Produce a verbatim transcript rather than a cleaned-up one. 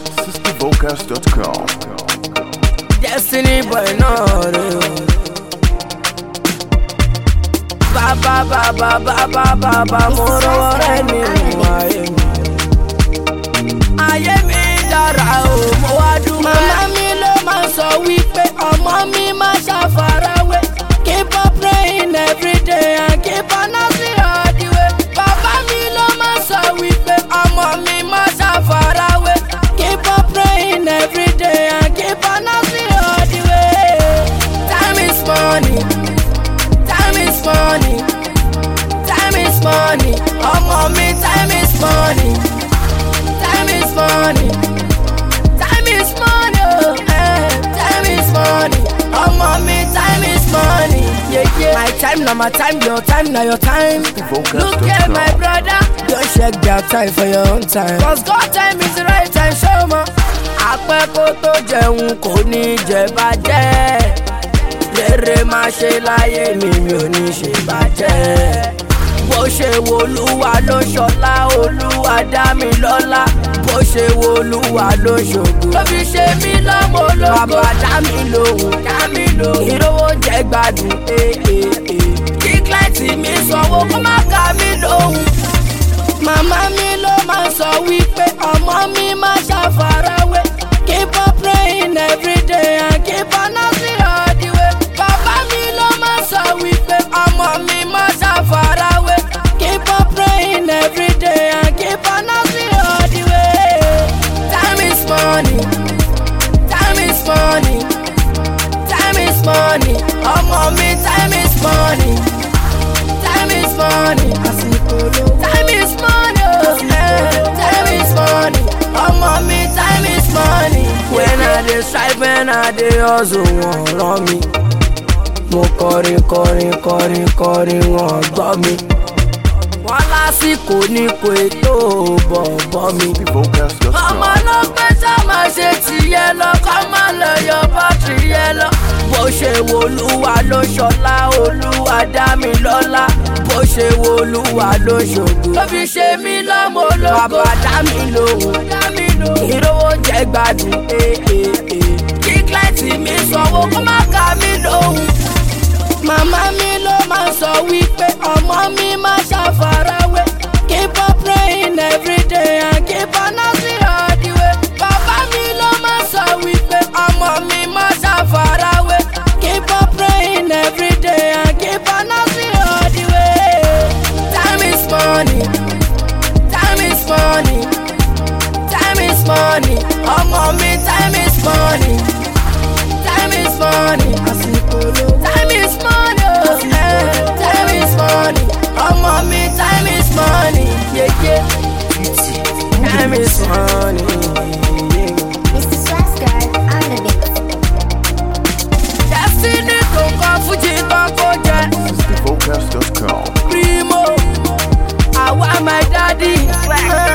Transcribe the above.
Sister Vocals dot com. Destiny boy no real. Baba baba baba baba moro reni ayé mi. Ayé mi dára o mo wá dúpẹ́. Màmá mi ló máa sọ wípé ọmọ mi máa ṣàfarawé. Keep on praying every day and keep on asking all the way. Bàbá mi ló máa sọ wípé ọmọ mi máa ṣàfarawé. Keep on praying every day and keep on asking all the way. Time is money. Time is money. Time is money. Ọmọ mi, time is money. Time is money. Time is money. Oh, eh. Time is money. Ọmọ mi, time is money. Yeah, yeah. My time na my time, your time na your time. Look at my brother. Don't check their time for your own time. Cause God time is the right time, show ma. Àpẹ́ kó tó jẹun kò ní jẹ bàjẹ́. Rere máa ṣe láyé mi, mi ò ní ṣe bàjẹ́. Bó ṣe wo Olúwa ló ṣọlá, Olúwa dá mi lọ́lá. Bó ṣe wo Olúwa ló ṣògo, ló fi ṣe mí lọ́mọ ológo. Bàbá dá mi lóhùn, dá mi lóhùn. Ìrówó jẹ gbádùn, ee ee. Kí kílẹ̀tì mi sanwó kó má ká mi lóhùn. Màmá mi ló máa sọ wípé ọmọ mi máa ṣàfarawé. Keep on praying every day and keep on asking all the way. Bàbá mi ló máa sọ wípé ọmọ mi máa ṣàfarawé. Keep on praying every day and keep on asking all the way. Time is money. Time is money. Time is money. Ọmọ mi, time is money. Time is money. Time is money. Oh, eh. Time is money. Ọmọ mi, time is money. When I dey strive, when I dey hustle, wọ́n rán mi. Mo kọrin kọrin kọrin kọrin wọ́n gbọ́ mi. Wọ́n lásìkò ní kò ètò bọ̀bọ̀ mi. Vocals dot com. Ọmọ ló gbé sá máa ṣe tìyẹ lọ, kọ́ máa lọ yọ bátìrì yẹ lọ. Bó ṣe wo Olúwa ló ṣọlá, Olúwa dá mi lọ́lá. Bó ṣe wo Olúwa ló ṣògo, ló fi ṣe mí lọ́mọ ológo. Bàbá dá mi lóhùn, dá mi lóhùn. Ìrówó jẹ gbádùn, ee ee. Kí kílẹ̀tì mi sanwó kó má ká mi lóhùn. Màmá mi ló máa sọ wípé ọmọ mi máa ṣàfarawé. Keep on praying every day and keep on asking all the way. Bàbá mi ló máa sọ wípé ọmọ mi máa ṣàfarawé. Keep on praying every day and keep on asking all the way. Time is money. Time is money. Time is money. Ọmọ mi, time is money. Time is money. Time is money. Oh, eh. Time is money. Ọmọ mi, time is money. Yeah, yeah. Time is money. Mister Swasgar on the mix. Destiny tó kọ́ fújì tán kó jẹ. Sister Vocals dot com. Primo, àwa my daddy.